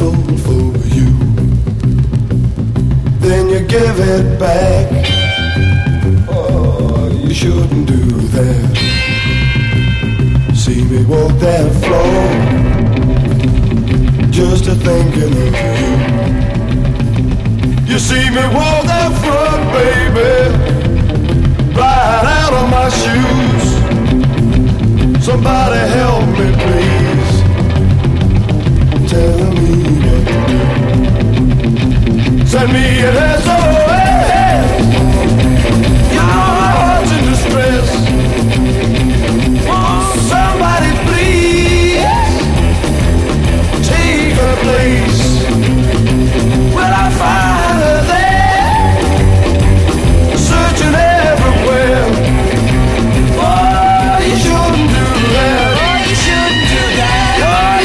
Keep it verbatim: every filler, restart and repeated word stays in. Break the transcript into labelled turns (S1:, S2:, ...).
S1: gold for you. Then you give it back. Oh, you shouldn't do that. See me walk that floor, just a thinking of you. You see me walk that front, baby, right out of my shoes. Somebody help me, please. Tell me what to do. Send me an S O S.